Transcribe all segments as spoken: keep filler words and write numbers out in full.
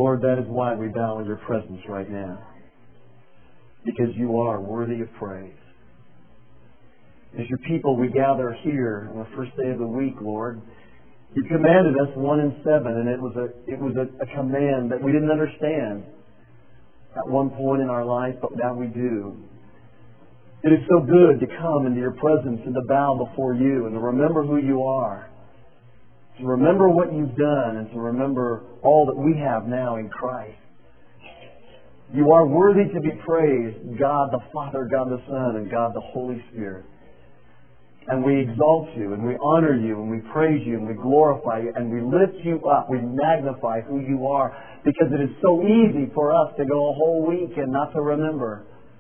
Lord, that is why we bow in your presence right now. Because you are worthy of praise. As your people, we gather here on the first day of the week, Lord. You commanded us one and seven, and it was a it was a, a command that we didn't understand at one point in our life, but now we do. It is so good to come into your presence and to bow before you and to remember who you are, to remember what you've done, and to remember all that we have now in Christ. You are worthy to be praised, God the Father, God the Son, and God the Holy Spirit. And we exalt you, and we honor you, and we praise you, and we glorify you, and we lift you up. We magnify who you are, because it is so easy for us to go a whole week and not to remember.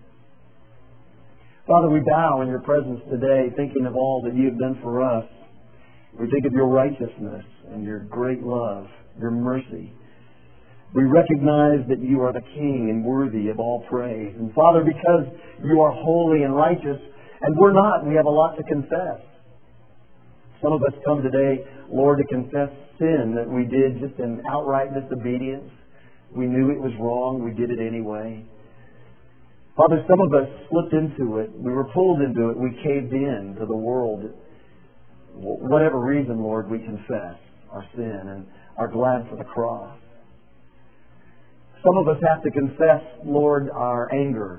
Father, we bow in your presence today, thinking of all that you have done for us. We think of your righteousness and your great love, your mercy. We recognize that you are the King and worthy of all praise. And Father, because you are holy and righteous, and we're not, we have a lot to confess. Some of us come today, Lord, to confess sin that we did just in outright disobedience. We knew it was wrong. We did it anyway. Father, some of us slipped into it. We were pulled into it. We caved in to the world. Whatever reason, Lord, we confess our sin and are glad for the cross. Some of us have to confess, Lord, our anger.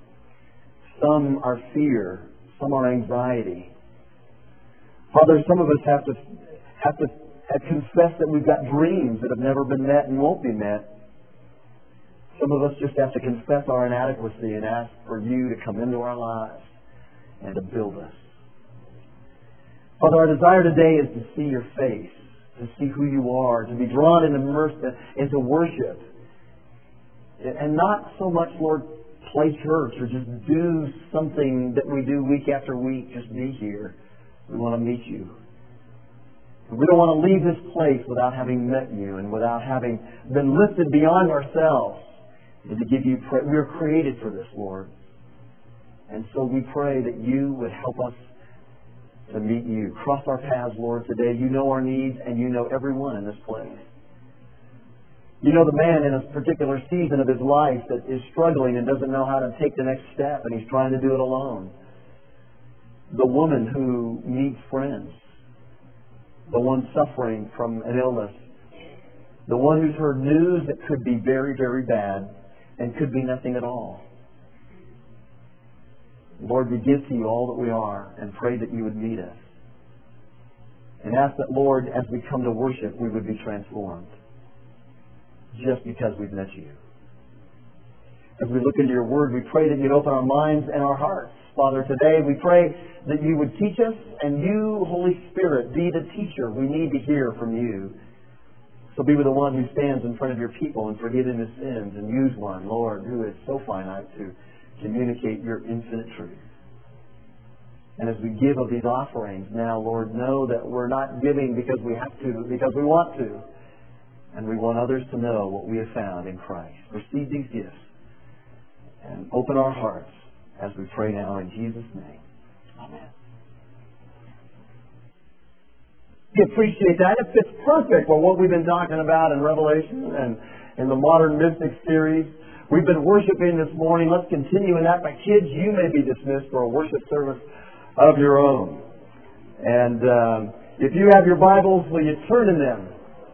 Some are fear. Some are anxiety. Father, some of us have to have to have confess that we've got dreams that have never been met and won't be met. Some of us just have to confess our inadequacy and ask for you to come into our lives and to build us. Father, our desire today is to see your face, to see who you are, to be drawn and immersed into worship. And not so much, Lord, play church or just do something that we do week after week, just be here. We want to meet you. We don't want to leave this place without having met you and without having been lifted beyond ourselves. And to give you praise. We are created for this, Lord. And so we pray that you would help us to meet you. Cross our paths, Lord, today. You know our needs, and you know everyone in this place. You know the man in a particular season of his life that is struggling and doesn't know how to take the next step, and he's trying to do it alone. The woman who needs friends. The one suffering from an illness. The one who's heard news that could be very, very bad and could be nothing at all. Lord, we give to you all that we are and pray that you would meet us. And ask that, Lord, as we come to worship, we would be transformed. Just because we've met you. As we look into your word, we pray that you'd open our minds and our hearts. Father, today we pray that you would teach us, and you, Holy Spirit, be the teacher. We need to hear from you. So be with the one who stands in front of your people and forgive him his sins, and use one, Lord, who is so finite to communicate your infinite truth. And as we give of these offerings now, Lord, know that we're not giving because we have to, but because we want to. And we want others to know what we have found in Christ. Receive these gifts and open our hearts as we pray now in Jesus' name. Amen. We appreciate that. It fits perfect with what we've been talking about in Revelation and in the Modern Mystics series. We've been worshiping this morning. Let's continue in that. My kids, you may be dismissed for a worship service of your own. And um, if you have your Bibles, will you turn in them?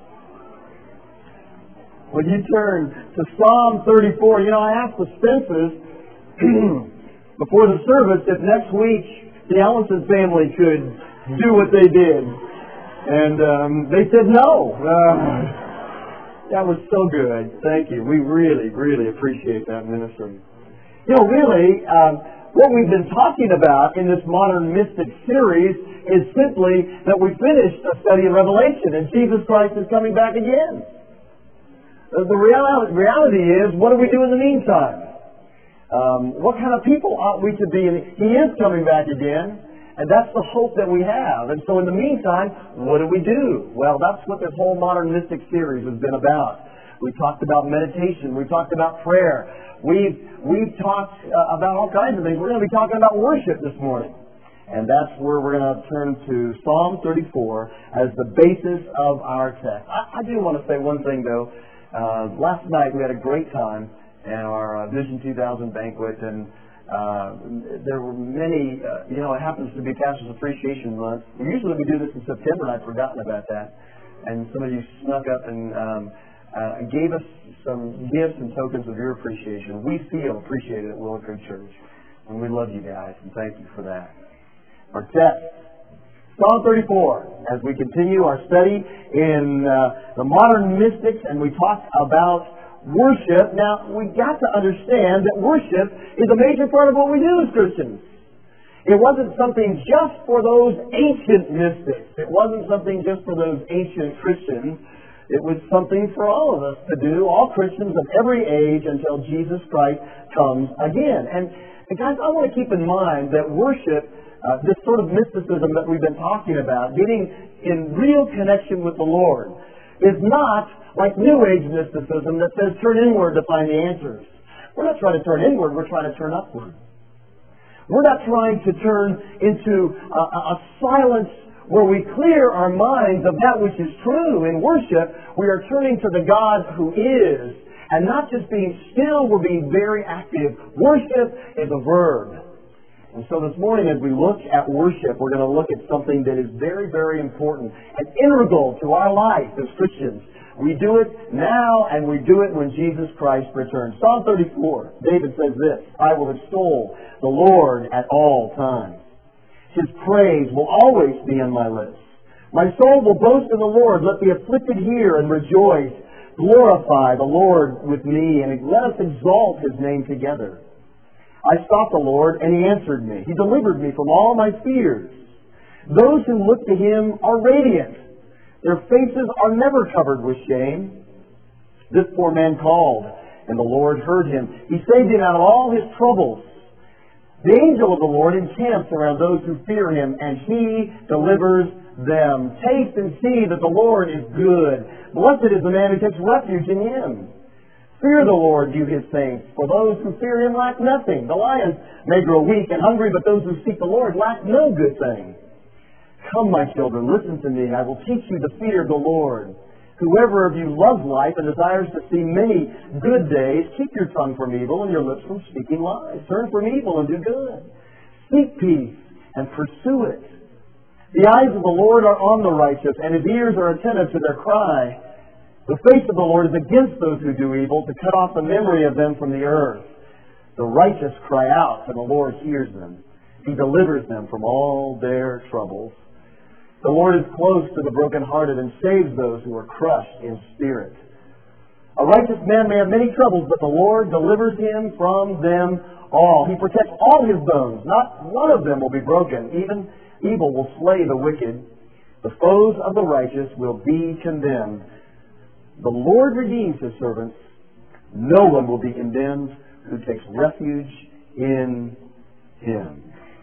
Will you turn to Psalm thirty-four? You know, I asked the Spences before the service if next week the Allison family could do what they did. And um, they said no. Uh, that was so good. Thank you. We really, really appreciate that ministry. You know, really, um, what we've been talking about in this Modern Mystic series is simply that we finished a study of Revelation and Jesus Christ is coming back again. The reality, reality is, what do we do in the meantime? Um, what kind of people ought we to be? He is coming back again. And that's the hope that we have. And so in the meantime, what do we do? Well, that's what this whole Modern Mystic series has been about. We talked about meditation. We talked about prayer. We've, we've talked uh, about all kinds of things. We're going to be talking about worship this morning. And that's where we're going to turn to Psalm thirty-four as the basis of our text. I, I do want to say one thing, though. Uh, last night we had a great time at our uh, Vision two thousand banquet, and uh, there were many, uh, you know, it happens to be Pastor's Appreciation Month. Usually we do this in September, and I'd forgotten about that. And some of you snuck up and um, uh, gave us some gifts and tokens of your appreciation. We feel appreciated at Willow Creek Church, and we love you guys, and thank you for that. Our text, Psalm thirty-four, as we continue our study in uh, the modern mystics, and we talk about worship. Now, we've got to understand that worship is a major part of what we do as Christians. It wasn't something just for those ancient mystics. It wasn't something just for those ancient Christians. It was something for all of us to do, all Christians of every age, until Jesus Christ comes again. And, and guys, I want to keep in mind that worship, Uh, this sort of mysticism that we've been talking about, getting in real connection with the Lord, is not like New Age mysticism that says turn inward to find the answers. We're not trying to turn inward, we're trying to turn upward. We're not trying to turn into a, a silence where we clear our minds of that which is true. In worship, we are turning to the God who is, and not just being still, we're being very active. Worship is a verb. And so this morning, as we look at worship, we're going to look at something that is very, very important and integral to our life as Christians. We do it now, and we do it when Jesus Christ returns. Psalm thirty-four, David says this, I will extol the Lord at all times. His praise will always be on my lips. My soul will boast in the Lord. Let the afflicted hear and rejoice. Glorify the Lord with me, and let us exalt His name together. I sought the Lord, and He answered me. He delivered me from all my fears. Those who look to Him are radiant. Their faces are never covered with shame. This poor man called, and the Lord heard him. He saved him out of all his troubles. The angel of the Lord encamps around those who fear Him, and He delivers them. Taste and see that the Lord is good. Blessed is the man who takes refuge in Him. Fear the Lord, you His saints, for those who fear Him lack nothing. The lions may grow weak and hungry, but those who seek the Lord lack no good thing. Come, my children, listen to me. I will teach you the fear of the Lord. Whoever of you loves life and desires to see many good days, keep your tongue from evil and your lips from speaking lies. Turn from evil and do good. Seek peace and pursue it. The eyes of the Lord are on the righteous, and His ears are attentive to their cry. The face of the Lord is against those who do evil, to cut off the memory of them from the earth. The righteous cry out, and the Lord hears them. He delivers them from all their troubles. The Lord is close to the brokenhearted and saves those who are crushed in spirit. A righteous man may have many troubles, but the Lord delivers him from them all. He protects all his bones. Not one of them will be broken. Even evil will slay the wicked. The foes of the righteous will be condemned. The Lord redeems His servants. No one will be condemned who takes refuge in Him.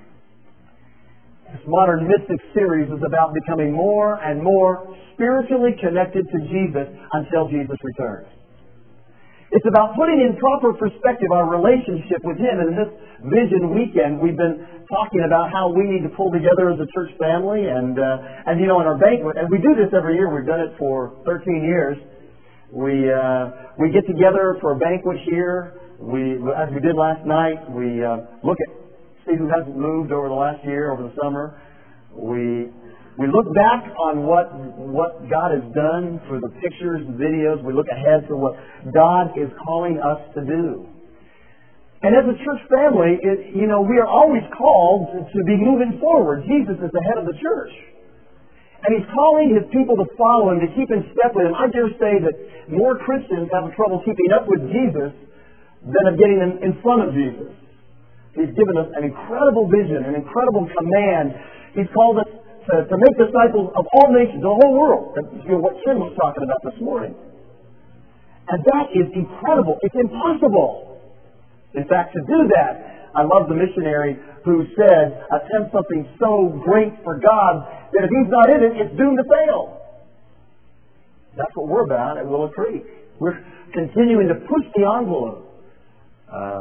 This Modern Mystics series is about becoming more and more spiritually connected to Jesus until Jesus returns. It's about putting in proper perspective our relationship with Him. And in this Vision Weekend, we've been talking about how we need to pull together as a church family. And, uh, and you know, in our banquet, and we do this every year. We've done it for thirteen years. We uh, we get together for a banquet here. We, as we did last night, we uh, look at see who hasn't moved over the last year, over the summer. We we look back on what what God has done through the pictures, the videos. We look ahead to what God is calling us to do. And as a church family, it, you know, we are always called to, to be moving forward. Jesus is the head of the church. And He's calling His people to follow Him, to keep in step with Him. I dare say that more Christians have trouble keeping up with Jesus than of getting in, in front of Jesus. He's given us an incredible vision, an incredible command. He's called us to, to make disciples of all nations, the whole world. That's you know, what Tim was talking about this morning. And that is incredible. It's impossible. In fact, to do that, I love the missionary who said, attempt something so great for God that if He's not in it, it's doomed to fail. That's what we're about at Willow Creek. We're continuing to push the envelope. Uh,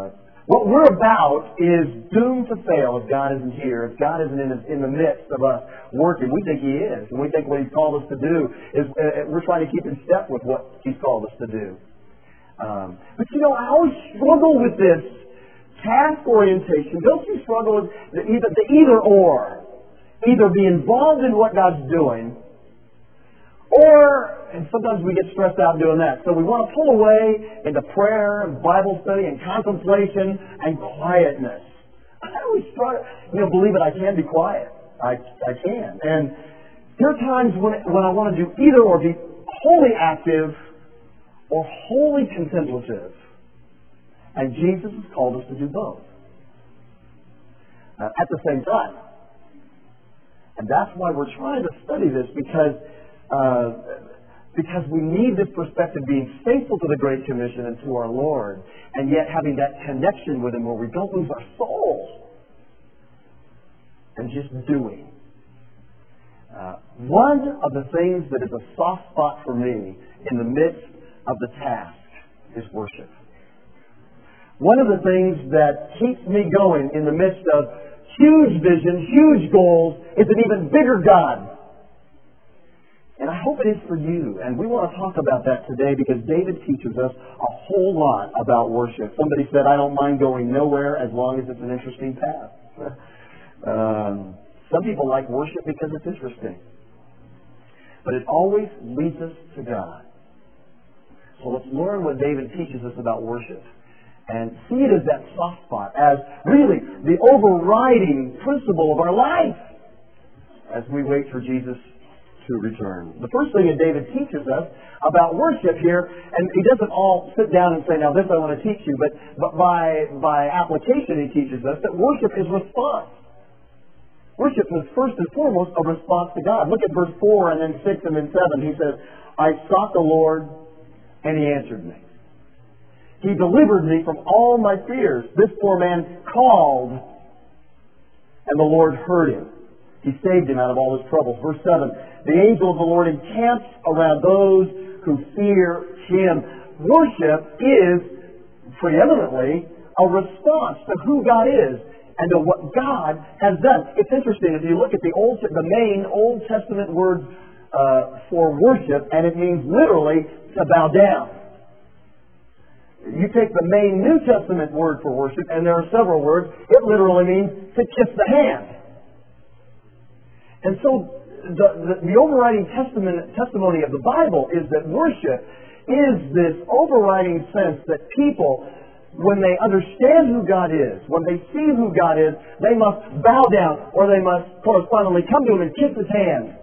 What we're about is doomed to fail if God isn't here, if God isn't in, in the midst of us working. We think He is, and we think what He's called us to do is uh, we're trying to keep in step with what He's called us to do. Um, but you know, I always struggle with this task orientation. Don't you struggle with the either, the either or? Either be involved in what God's doing, or, and sometimes we get stressed out doing that, so we want to pull away into prayer and Bible study and contemplation and quietness. I always try to, you know, believe it, I can be quiet. I, I can. And there are times when, when I want to do either or, be wholly active or wholly contemplative. And Jesus has called us to do both uh, at the same time. And that's why we're trying to study this, because uh, because we need this perspective, being faithful to the Great Commission and to our Lord, and yet having that connection with Him where we don't lose our soul and just doing. Uh, one of the things that is a soft spot for me in the midst of the task is worship. One of the things that keeps me going in the midst of huge vision, huge goals, is an even bigger God. And I hope it is for you. And we want to talk about that today because David teaches us a whole lot about worship. Somebody said, I don't mind going nowhere as long as it's an interesting path. um, some people like worship because it's interesting. But it always leads us to God. So let's learn what David teaches us about worship. And see it as that soft spot, as really the overriding principle of our life as we wait for Jesus to return. The first thing that David teaches us about worship here, and he doesn't all sit down and say, now this I want to teach you, but, but by, by application he teaches us that worship is response. Worship is first and foremost a response to God. Look at verse four and then six and then seven. He says, I sought the Lord and He answered me. He delivered me from all my fears. This poor man called, and the Lord heard him. He saved him out of all his troubles. Verse seven, the angel of the Lord encamps around those who fear Him. Worship is preeminently a response to who God is and to what God has done. It's interesting, if you look at the old, the main Old Testament word uh, for worship, and it means literally to bow down. You take the main New Testament word for worship, and there are several words, it literally means to kiss the hand. And so the, the, the overriding testament, testimony of the Bible is that worship is this overriding sense that people, when they understand who God is, when they see who God is, they must bow down or they must correspondingly come to Him and kiss His hand.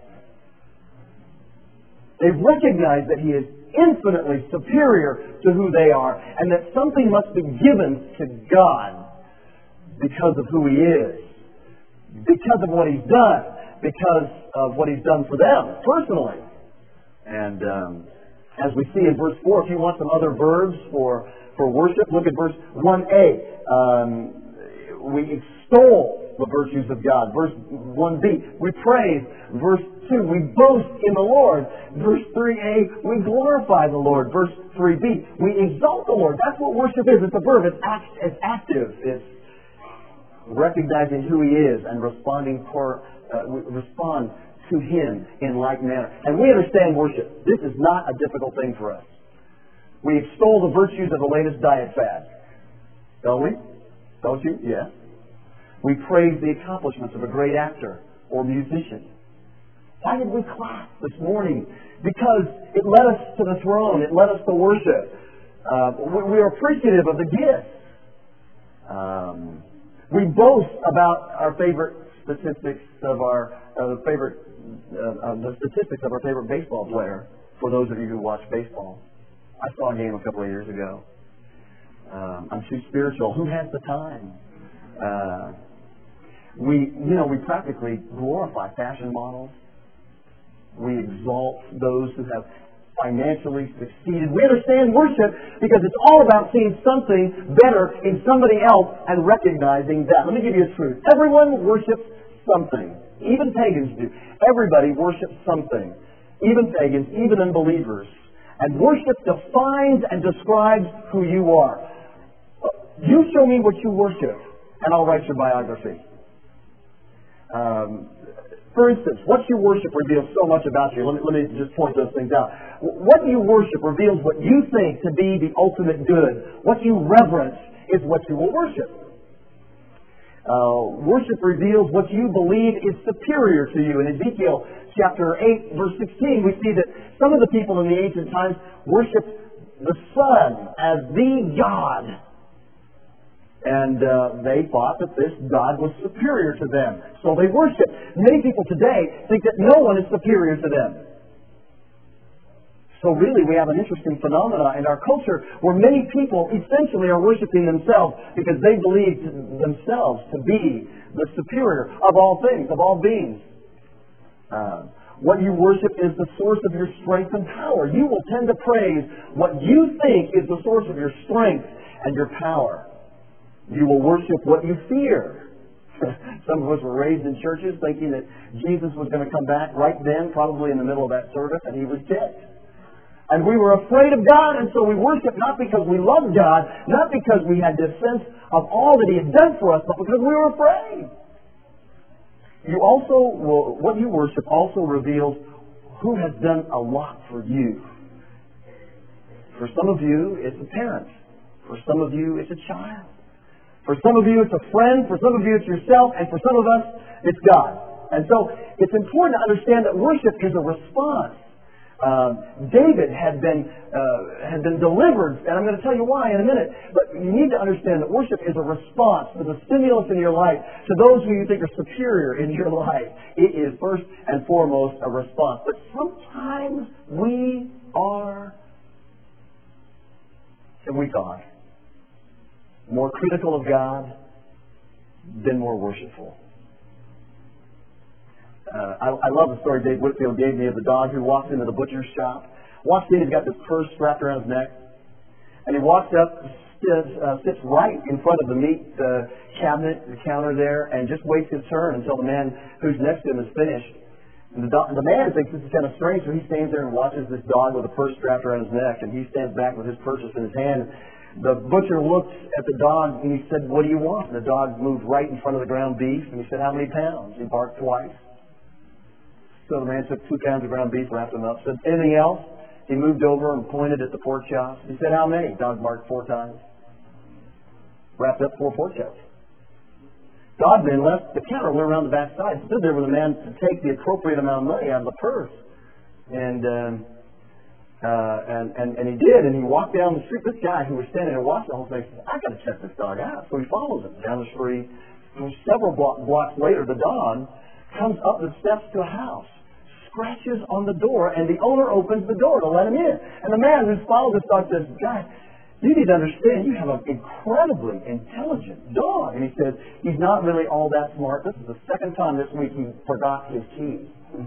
They recognize that He is infinitely superior to who they are, and that something must be given to God because of who He is, because of what He's done, because of what He's done for them personally. And um, as we see in verse four, if you want some other verbs for, for worship, look at verse one a. Um, we extol the virtues of God. Verse one b, we praise. Verse two, we boast in the Lord. Verse three a, we glorify the Lord. Verse three b, we exalt the Lord. That's what worship is. It's a verb. It's, act, it's active. It's recognizing who He is and responding for, uh, respond to Him in like manner. And we understand worship. This is not a difficult thing for us. We extol the virtues of the latest diet fad. Don't we? Don't you? Yes. We praise the accomplishments of a great actor or musician. Why did we clap this morning? Because it led us to the throne. It led us to worship. Uh, we, we are appreciative of the gifts. Um, we boast about our favorite statistics of our uh, favorite uh, uh, the statistics of our favorite baseball player. For those of you who watch baseball, I saw a game a couple of years ago. Um, I'm too spiritual. Who has the time? Uh, we, you know, we practically glorify fashion models. We exalt those who have financially succeeded. We understand worship because it's all about seeing something better in somebody else and recognizing that. Let me give you a truth. Everyone worships something. Even pagans do. Everybody worships something. Even pagans, even unbelievers. And worship defines and describes who you are. You show me what you worship, and I'll write your biography. Um, for instance, what you worship reveals so much about you. Let me, let me just point those things out. What you worship reveals what you think to be the ultimate good. What you reverence is what you will worship. Uh, worship reveals what you believe is superior to you. In Ezekiel chapter eight, verse sixteen, we see that some of the people in the ancient times worshiped the sun as the God. And uh, they thought that this God was superior to them. So they worship. Many people today think that no one is superior to them. So really we have an interesting phenomenon in our culture where many people essentially are worshiping themselves because they believe themselves to be the superior of all things, of all beings. Uh, what you worship is the source of your strength and power. You will tend to praise what you think is the source of your strength and your power. You will worship what you fear. Some of us were raised in churches thinking that Jesus was going to come back right then, probably in the middle of that service, and he was dead. And we were afraid of God, and so we worshiped not because we loved God, not because we had this sense of all that he had done for us, but because we were afraid. You also will, what you worship also reveals who has done a lot for you. For some of you, it's a parent. For some of you, it's a child. For some of you, it's a friend. For some of you, it's yourself. And for some of us, it's God. And so, it's important to understand that worship is a response. Um, David had been uh, had been delivered, and I'm going to tell you why in a minute. But you need to understand that worship is a response to the stimulus in your life, to those who you think are superior in your life. It is first and foremost a response. But sometimes we are, and we thought, more critical of God than more worshipful. Uh, I, I love the story Dave Whitfield gave me of the dog who walks into the butcher's shop. Walks in, he's got this purse strapped around his neck. And he walks up, sits, uh, sits right in front of the meat uh, cabinet, the counter there, and just waits his turn until the man who's next to him is finished. And the, do- the man thinks this is kind of strange, so he stands there and watches this dog with a purse strapped around his neck, and he stands back with his purchase in his hand. The butcher looked at the dog and he said, "What do you want?" And the dog moved right in front of the ground beef, and he said, "How many pounds?" He barked twice. So the man took two pounds of ground beef, wrapped them up, said, "Anything else?" He moved over and pointed at the pork chops. He said, "How many?" Dog barked four times. Wrapped up four pork chops. Dog then left the counter, went around the back side, stood there with the man to take the appropriate amount of money out of the purse. And, um, uh, and, and, and he did, and he walked down the street. This guy who was standing there watching the whole thing said, "I got to check this dog out." So he follows him down the street. And several block, blocks later, the dog comes up the steps to a house, scratches on the door, and the owner opens the door to let him in. And the man who's followed this dog says, "Guy, you need to understand, you have an incredibly intelligent dog." And he said, "He's not really all that smart. This is the second time this week he forgot his keys."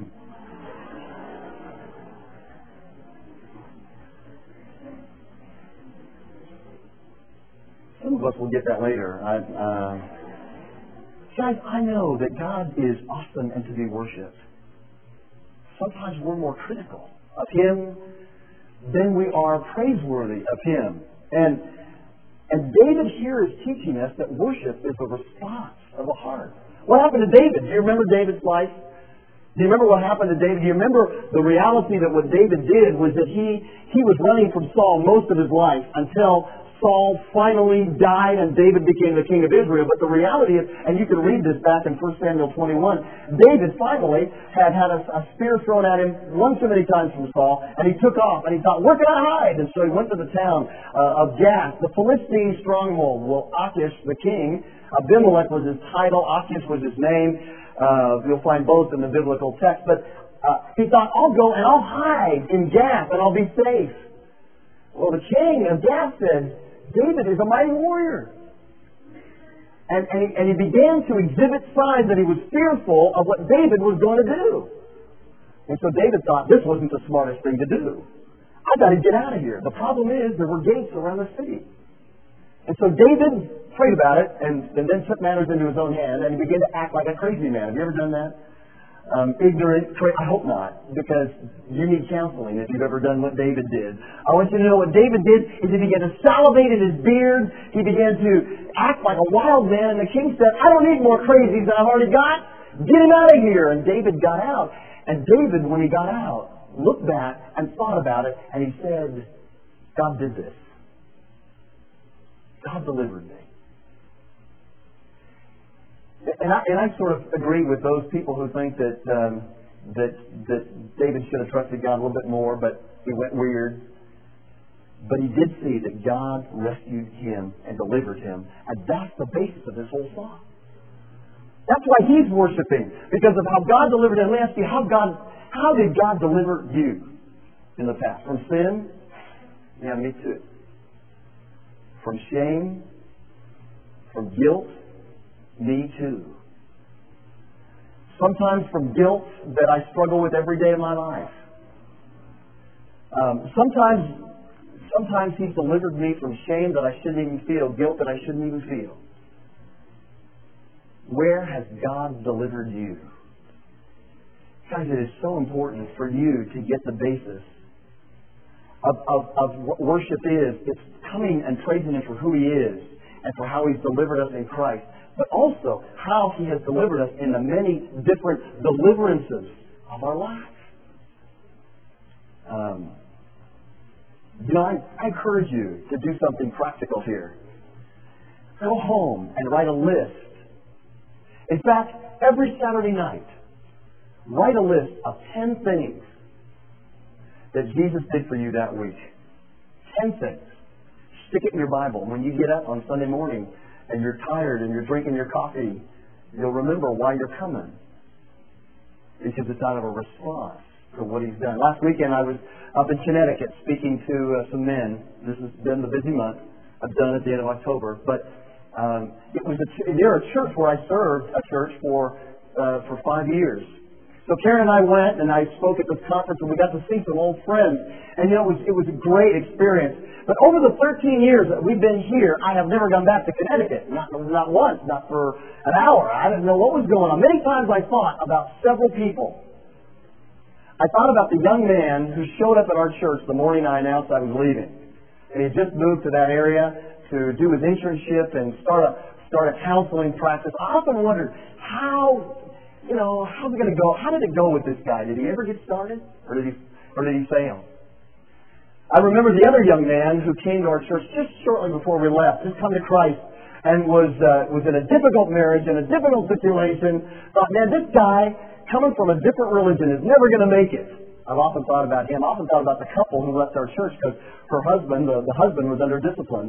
Some of us will get that later. I, uh, guys, I know that God is awesome and to be worshipped. Sometimes we're more critical of Him than we are praiseworthy of Him. And and David here is teaching us that worship is a response of the heart. What happened to David? Do you remember David's life? Do you remember what happened to David? Do you remember the reality that what David did was that he, he was running from Saul most of his life until Saul finally died and David became the king of Israel. But the reality is, and you can read this back in First Samuel twenty-one, David finally had had a, a spear thrown at him one too many times from Saul, and he took off, and he thought, "Where can I hide?" And so he went to the town uh, of Gath, the Philistine stronghold. Well, Achish, the king, Abimelech was his title, Achish was his name. Uh, you'll find both in the biblical text. But uh, he thought, "I'll go and I'll hide in Gath, and I'll be safe." Well, the king of Gath said, "David is a mighty warrior." And, and, he, and he began to exhibit signs that he was fearful of what David was going to do. And so David thought, this wasn't the smartest thing to do. I've got to get out of here. The problem is there were gates around the city. And so David prayed about it and, and then took matters into his own hand, and he began to act like a crazy man. Have you ever done that? um, ignorant. Tra- I hope not, because you need counseling if you've ever done what David did. I want you to know what David did is he began to salivate in his beard. He began to act like a wild man, and the king said, I don't need more crazies than I've already got. Get him out of here. And David got out. And David, when he got out, looked back and thought about it, and he said, God did this. God delivered me. And I, and I sort of agree with those people who think that um, that that David should have trusted God a little bit more, but he went weird. But he did see that God rescued him and delivered him, and that's the basis of this whole song. That's why he's worshiping, because of how God delivered him. Let me ask you, how God, how did God deliver you in the past? From sin? Yeah, me too. From shame? From guilt? Me too. Sometimes from guilt that I struggle with every day of my life. Um, sometimes, sometimes He's delivered me from shame that I shouldn't even feel, guilt that I shouldn't even feel. Where has God delivered you? Guys, it is so important for you to get the basis of, of, of what worship is. It's coming and praising Him for who He is and for how He's delivered us in Christ, but also how He has delivered us in the many different deliverances of our lives. Um, you know, I, I encourage you to do something practical here. Go home and write a list. In fact, every Saturday night, write a list of ten things that Jesus did for you that week. Ten things. Stick it in your Bible. When you get up on Sunday morning and you're tired and you're drinking your coffee, you'll remember why you're coming. Because it's out of a response to what He's done. Last weekend I was up in Connecticut speaking to uh, some men. This has been the busy month. I've done it at the end of October. But um, it was a ch- near a church where I served a church for uh, for five years. So Karen and I went and I spoke at this conference and we got to see some old friends. And you know, it was, it was a great experience. But over the thirteen years that we've been here, I have never gone back to Connecticut. Not, not once, not for an hour. I didn't know what was going on. Many times I thought about several people. I thought about the young man who showed up at our church the morning I announced I was leaving. And he had just moved to that area to do his internship and start a, start a counseling practice. I often wondered how... You know, how's it going to go? How did it go with this guy? Did he ever get started? Or did he, or did he fail? I remember the other young man who came to our church just shortly before we left, just come to Christ, and was uh, was in a difficult marriage, in a difficult situation. Thought, man, this guy, coming from a different religion, is never going to make it. I've often thought about him. I've often thought about the couple who left our church because her husband, the, the husband was under discipline.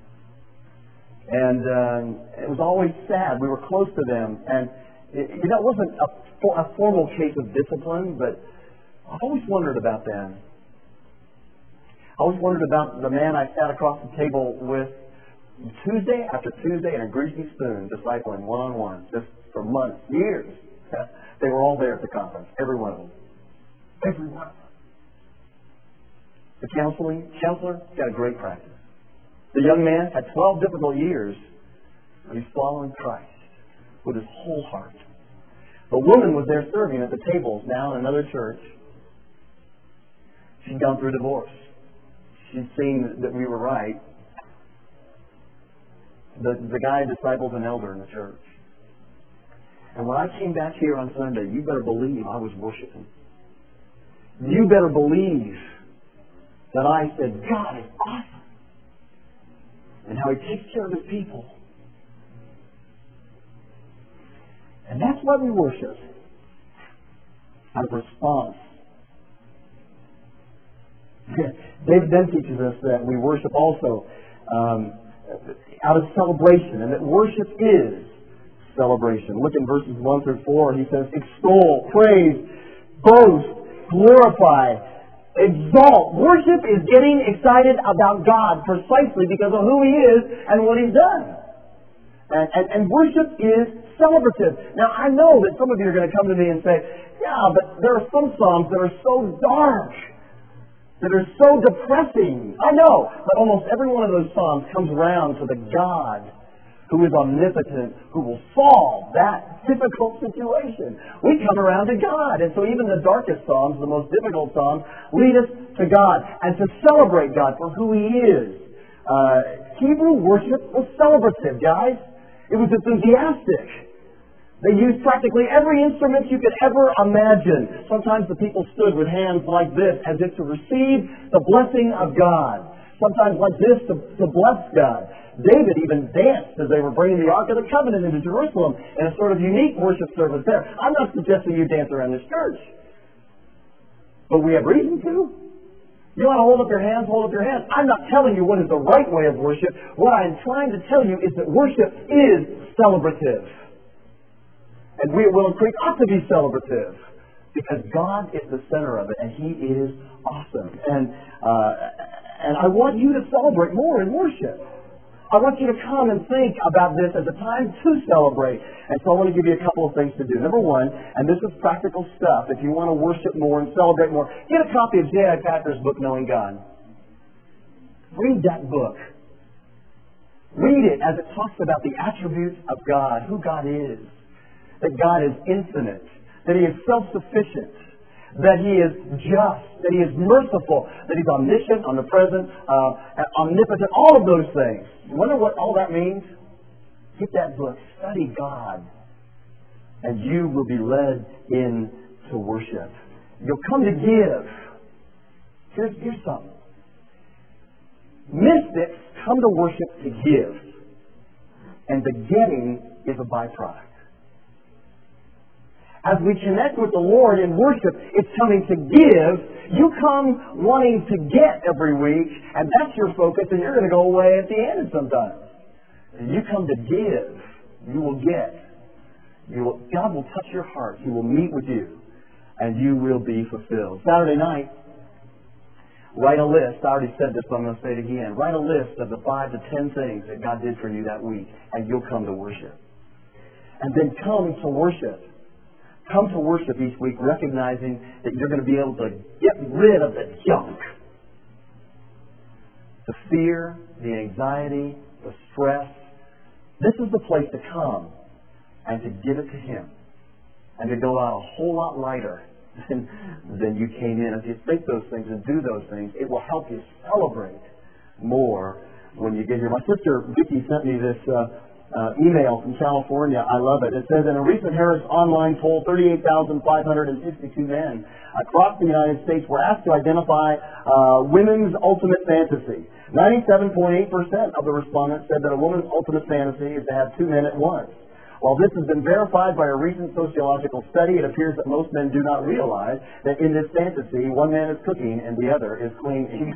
And uh, it was always sad. We were close to them, and It, you know, it wasn't a, a formal case of discipline, but I always wondered about them. I always wondered about the man I sat across the table with Tuesday after Tuesday in a greasy spoon, discipling one-on-one, just for months, years. They were all there at the conference, every one of them. Every one of them. The counseling, counselor got a great practice. The young man had twelve difficult years, but he's following Christ with his whole heart. The woman was there serving at the tables now in another church. She'd gone through divorce. She'd seen that we were right. The, the guy discipled an elder in the church. And when I came back here on Sunday, you better believe I was worshiping. You better believe that I said, God is awesome. And how He takes care of His people. And that's why we worship, out of response. David then teaches us that we worship also um, out of celebration, and that worship is celebration. Look in verses one through four. He says, extol, praise, boast, glorify, exalt. Worship is getting excited about God precisely because of who He is and what He's done. And, and, and worship is celebrative. Now, I know that some of you are going to come to me and say, yeah, but there are some songs that are so dark, that are so depressing. I know, but almost every one of those songs comes around to the God who is omnipotent, who will solve that difficult situation. We come around to God. And so even the darkest Psalms, the most difficult Psalms, lead us to God and to celebrate God for who He is. Uh, Hebrew worship was celebrative, guys. It was enthusiastic. They used practically every instrument you could ever imagine. Sometimes the people stood with hands like this as if to receive the blessing of God. Sometimes like this to, to bless God. David even danced as they were bringing the Ark of the Covenant into Jerusalem in a sort of unique worship service there. I'm not suggesting you dance around this church, but we have reason to. You want to hold up your hands, hold up your hands. I'm not telling you what is the right way of worship. What I'm trying to tell you is that worship is celebrative. And we at Willow Creek ought to be celebrative because God is the center of it and He is awesome. And, uh, and I want you to celebrate more in worship. I want you to come and think about this as a time to celebrate. And so I want to give you a couple of things to do. Number one, and this is practical stuff, if you want to worship more and celebrate more, get a copy of J I Packer's book, Knowing God. Read that book. Read it as it talks about the attributes of God, who God is, that God is infinite, that He is self-sufficient, that He is just, that He is merciful, that He's omniscient, omnipresent, uh, omnipotent, all of those things. You wonder what all that means? Get that book, study God, and you will be led into worship. You'll come to give. Here's, here's something. Mystics come to worship to give, and the getting is a byproduct. As we connect with the Lord in worship, it's coming to give. You come wanting to get every week, and that's your focus, and you're going to go away at the end sometimes. And you come to give, you will get. You will, God will touch your heart. He will meet with you, and you will be fulfilled. Saturday night, write a list. I already said this, but I'm going to say it again. Write a list of the five to ten things that God did for you that week, and you'll come to worship. And then come to worship. Come to worship each week recognizing that you're going to be able to get rid of the junk. The fear, the anxiety, the stress. This is the place to come and to give it to Him. And to go out a whole lot lighter than, than you came in. If you think those things and do those things, it will help you celebrate more when you get here. My sister Vicki sent me this uh, Uh, email from California. I love it. It says, in a recent Harris online poll, thirty-eight thousand five hundred sixty-two men across the United States were asked to identify uh, women's ultimate fantasy. ninety-seven point eight percent of the respondents said that a woman's ultimate fantasy is to have two men at once. While this has been verified by a recent sociological study, it appears that most men do not realize that in this fantasy, one man is cooking and the other is cleaning.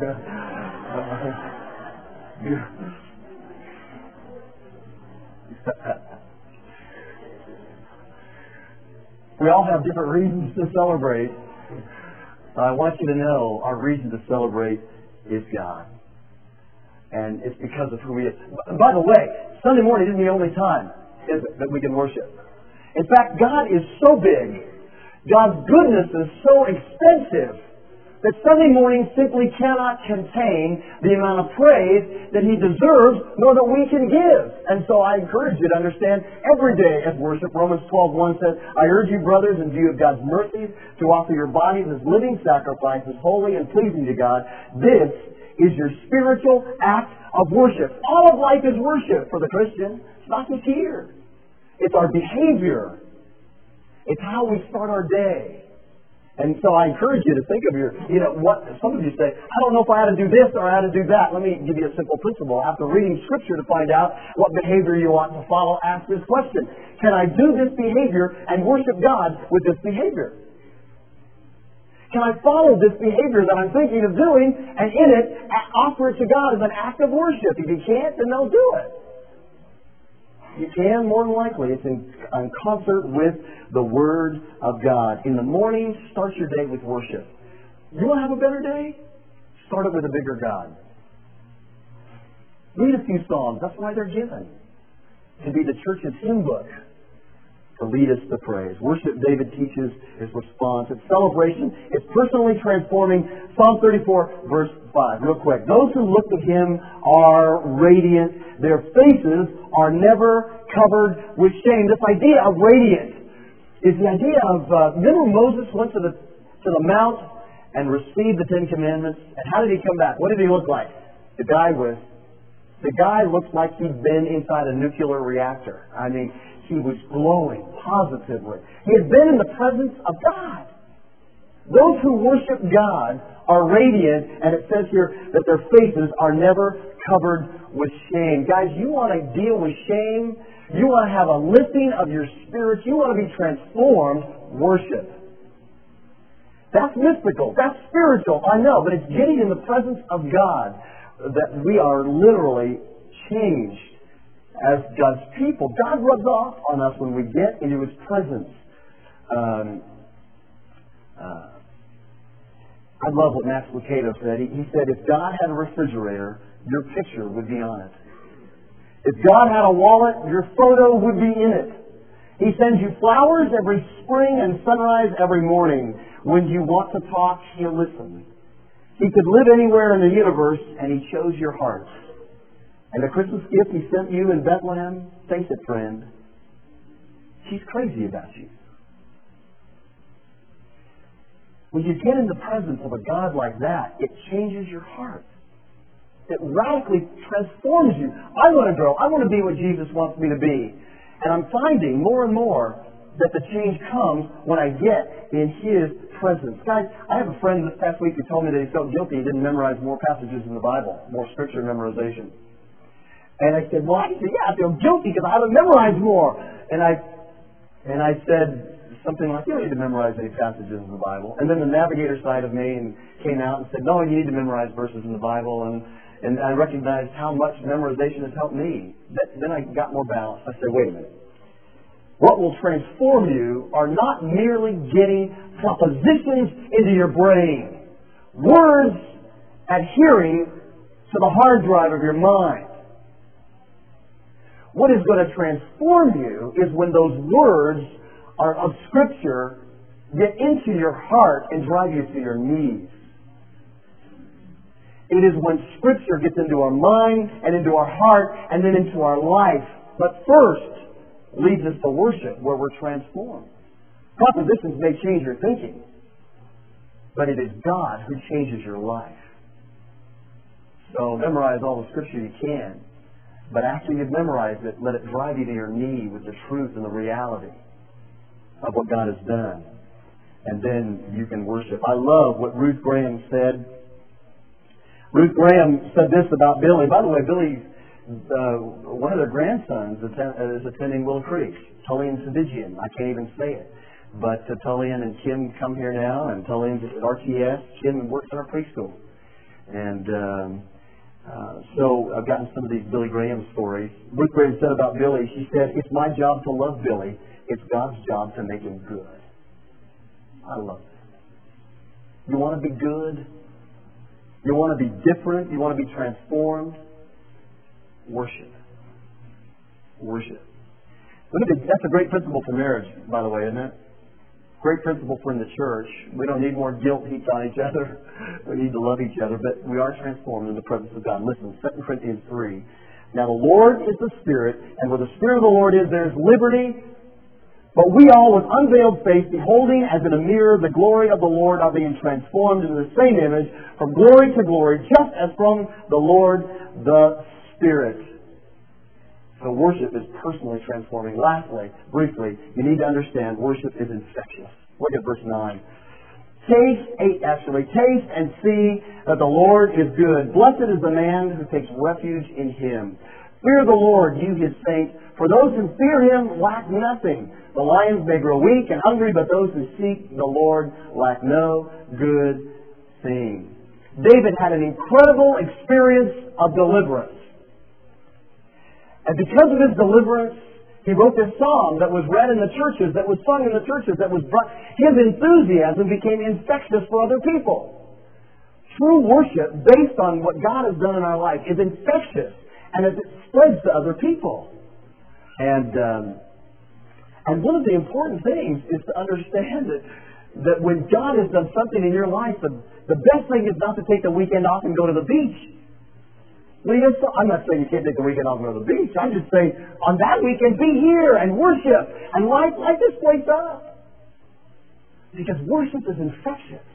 We all have different reasons to celebrate. I want you to know our reason to celebrate is God. And it's because of who He is. By the way, Sunday morning isn't the only time is it, that we can worship. In fact, God is so big, God's goodness is so extensive, that Sunday morning simply cannot contain the amount of praise that He deserves, nor that we can give. And so I encourage you to understand every day as worship. Romans twelve one says, I urge you, brothers, in view of God's mercies, to offer your bodies as living sacrifices, holy and pleasing to God. This is your spiritual act of worship. All of life is worship for the Christian. It's not just here. It's our behavior. It's how we start our day. And so I encourage you to think of your, you know, what some of you say, I don't know if I ought to do this or I ought to do that. Let me give you a simple principle. After reading Scripture to find out what behavior you ought to follow, ask this question. Can I do this behavior and worship God with this behavior? Can I follow this behavior that I'm thinking of doing and in it offer it to God as an act of worship? If you can't, then don't do it. You can, more than likely. It's in, in concert with the Word of God. In the morning, start your day with worship. You want to have a better day? Start it with a bigger God. Read a few songs. That's why they're given. To be the church's hymn book to lead us to praise. Worship, David teaches, is response. It's celebration. It's personally transforming. Psalm thirty-four, verse five. Real quick. Those who look to Him are radiant. Their faces are never covered with shame. This idea of radiant is the idea of, uh, remember Moses went to the, to the mount and received the Ten Commandments? And how did he come back? What did he look like? The guy was, the guy looked like he'd been inside a nuclear reactor. I mean, he was glowing positively. He had been in the presence of God. Those who worship God are radiant, and it says here that their faces are never covered with shame. Guys, you want to deal with shame? You want to have a lifting of your spirits? You want to be transformed? Worship. That's mystical. That's spiritual. I know, but it's getting in the presence of God that we are literally changed as God's people. God rubs off on us when we get into His presence. Um, uh, I love what Max Lucado said. He, he said, if God had a refrigerator, your picture would be on it. If God had a wallet, your photo would be in it. He sends you flowers every spring and sunrise every morning. When you want to talk, He'll listen. He could live anywhere in the universe, and He chose your heart. And the Christmas gift He sent you in Bethlehem, face it, friend, she's crazy about you. When you get in the presence of a God like that, it changes your heart. It radically transforms you. I want to grow. I want to be what Jesus wants me to be. And I'm finding more and more that the change comes when I get in His presence. Guys, I have a friend this past week who told me that he felt guilty he didn't memorize more passages in the Bible, more scripture memorization. And I said, well, I said, yeah, I feel guilty because I haven't memorized more. And I, and I said something like, you don't need to memorize any passages in the Bible. And then the navigator side of me and came out and said, no, you need to memorize verses in the Bible. And, and I recognized how much memorization has helped me. Then I got more balanced. I said, wait a minute. What will transform you are not merely getting propositions into your brain. Words adhering to the hard drive of your mind. What is going to transform you is when those words are of Scripture get into your heart and drive you to your knees. It is when Scripture gets into our mind and into our heart and then into our life. But first, leads us to worship where we're transformed. Propositions may change your thinking, but it is God who changes your life. So memorize all the Scripture you can, but after you've memorized it, let it drive you to your knee with the truth and the reality of what God has done. And then you can worship. I love what Ruth Graham said. Ruth Graham said this about Billy. By the way, Billy, uh, one of their grandsons attend, uh, is attending Willow Creek, Tullian Savigian. I can't even say it. But uh, Tullian and Kim come here now, and Tullian's at R T S. Kim works in our preschool. And um, uh, so I've gotten some of these Billy Graham stories. Ruth Graham said about Billy, she said, it's my job to love Billy. It's God's job to make him good. I love that. You want to be good? You want to be different? You want to be transformed? Worship. Worship. That's a great principle for marriage, by the way, isn't it? Great principle for in the church. We don't need more guilt heaped on each other. We need to love each other, but we are transformed in the presence of God. Listen, Second Corinthians three. Now the Lord is the Spirit, and where the Spirit of the Lord is, there is liberty. But we all with unveiled face, beholding as in a mirror the glory of the Lord, are being transformed into the same image from glory to glory, just as from the Lord the Spirit. So worship is personally transforming. Lastly, briefly, you need to understand worship is infectious. Look at verse nine. Taste, eight actually, taste and see that the Lord is good. Blessed is the man who takes refuge in Him. Fear the Lord, you His saints, for those who fear Him lack nothing. The lions may grow weak and hungry, but those who seek the Lord lack no good thing. David had an incredible experience of deliverance. And because of his deliverance, he wrote this song that was read in the churches, that was sung in the churches, that was brought. His enthusiasm became infectious for other people. True worship, based on what God has done in our life, is infectious, and it spreads to other people. And um, And one of the important things is to understand that, that when God has done something in your life, the, the best thing is not to take the weekend off and go to the beach. Well, you know, I'm not saying you can't take the weekend off and go to the beach. I'm just saying on that weekend, be here and worship and light, light this place up. Because worship is infectious.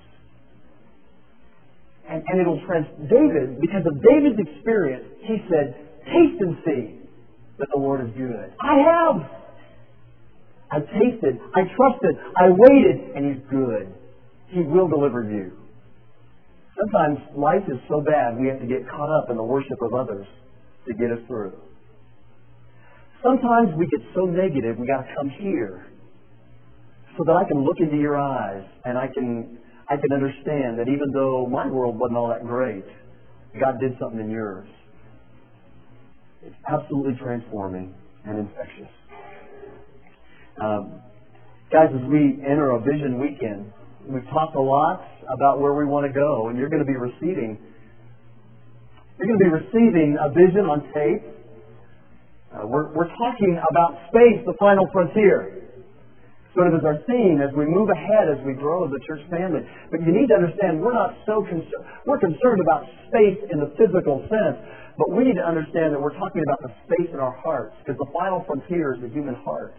And, and it'll trans... David, because of David's experience, he said, taste and see that the Lord is good. I have. I tasted. I trusted. I waited. And He's good. He will deliver you. Sometimes life is so bad we have to get caught up in the worship of others to get us through. Sometimes we get so negative we got to come here so that I can look into your eyes and I can I can understand that even though my world wasn't all that great, God did something in yours. It's absolutely transforming and infectious. Um, guys, as we enter a vision weekend, we've talked a lot about where we want to go, and you're going to be receiving you're going to be receiving a vision on tape. Uh, we're, we're talking about space, the final frontier. Sort of as our theme as we move ahead, as we grow as a church family. But you need to understand we're not so concerned. We're concerned about space in the physical sense, but we need to understand that we're talking about the space in our hearts, because the final frontier is the human heart.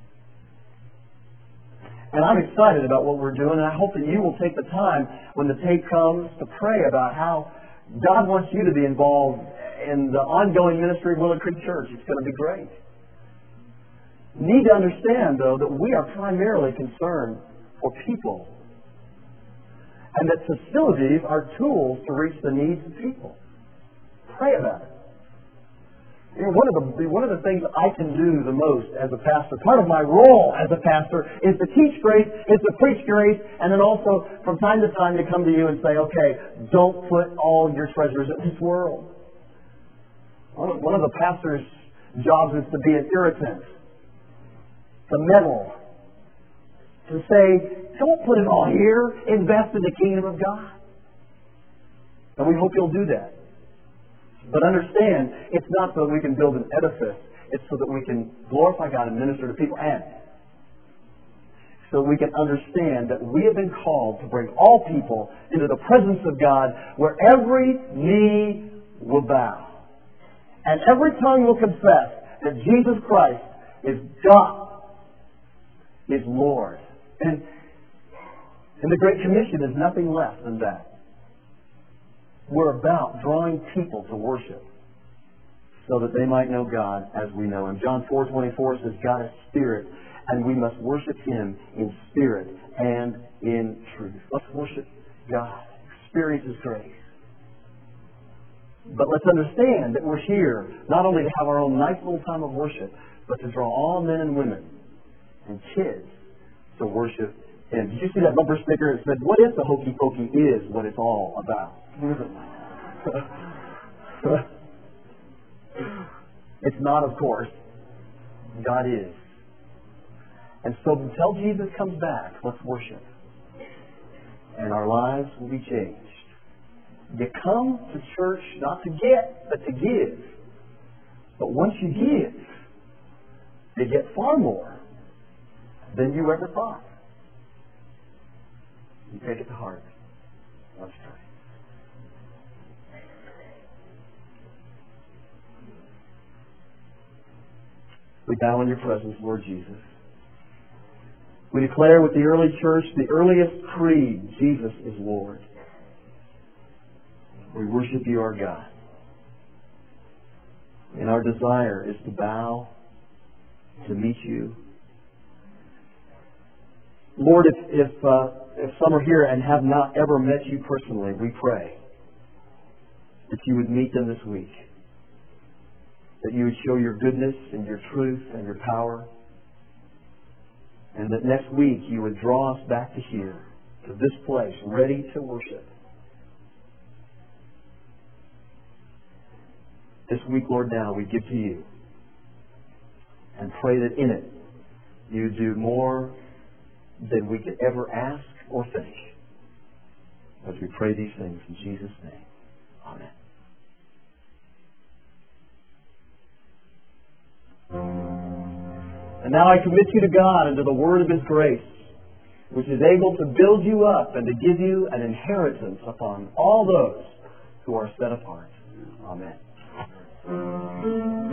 And I'm excited about what we're doing, and I hope that you will take the time when the tape comes to pray about how God wants you to be involved in the ongoing ministry of Willow Creek Church. It's going to be great. You need to understand, though, that we are primarily concerned for people, and that facilities are tools to reach the needs of people. Pray about it. You know, one of the one of the things I can do the most as a pastor, part of my role as a pastor, is to teach grace, is to preach grace, and then also from time to time to come to you and say, okay, don't put all your treasures in this world. One of, one of the pastor's jobs is to be an irritant, to meddle, to say, don't put it all here, invest in the kingdom of God. And we hope you'll do that. But understand, it's not so that we can build an edifice. It's so that we can glorify God and minister to people. And so we can understand that we have been called to bring all people into the presence of God, where every knee will bow. And every tongue will confess that Jesus Christ is God, is Lord. And, and the Great Commission is nothing less than that. We're about drawing people to worship so that they might know God as we know Him. John four twenty-four says, God is Spirit, and we must worship Him in spirit and in truth. Let's worship God. Experience His grace. But let's understand that we're here not only to have our own nice little time of worship, but to draw all men and women and kids to worship Him. Did you see that bumper sticker that said, what if the hokey pokey is what it's all about? It's not, of course. God is. And so until Jesus comes back, let's worship. And our lives will be changed. You come to church not to get, but to give. But once you give, you get far more than you ever thought. You take it to heart. Let's pray. We bow in your presence, Lord Jesus. We declare with the early church, the earliest creed, Jesus is Lord. We worship you, our God. And our desire is to bow, to meet you. Lord, if, if, uh, if some are here and have not ever met you personally, we pray that you would meet them this week. That you would show your goodness and your truth and your power. And that next week you would draw us back to here, to this place, ready to worship. This week, Lord, now we give to you. And pray that in it you do more than we could ever ask or think. As we pray these things in Jesus' name. Amen. And now I commit you to God and to the word of His grace, which is able to build you up and to give you an inheritance upon all those who are set apart. Amen.